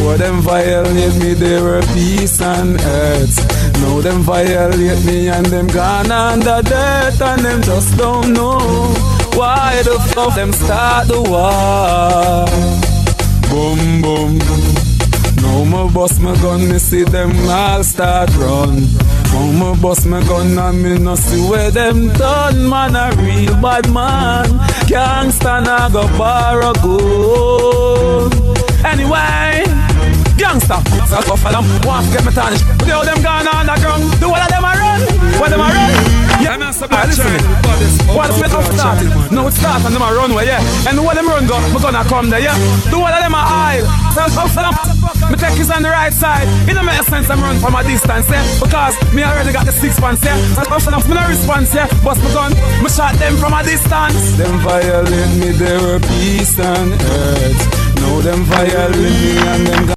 Before them violate me, they were peace and earth. Now them violate me and them gone under dirt, and them just don't know why the fuck them start the war. Boom boom. Now me bust my gun, me see them all start run. Now me bust my gun and me no see where them done. Man a real bad man, gangsta na go borrow gold. Anyway, gangsta, so go for them, want to get me tarnished. But how them gone underground, do all of them a run, what them a run. Yeah, listen to me. What's me up started? Now it starts and them a run where, yeah. And when them run go, me gonna come there, yeah. Do all of them a hide. So me take his on the right side. It don't make sense I'm run from a distance, yeah. Because me already got the 6 pants, yeah. So me no response, yeah. Bust my gun, me shot them from a distance. Them violate me, they were peace and earth. Now them violate me and them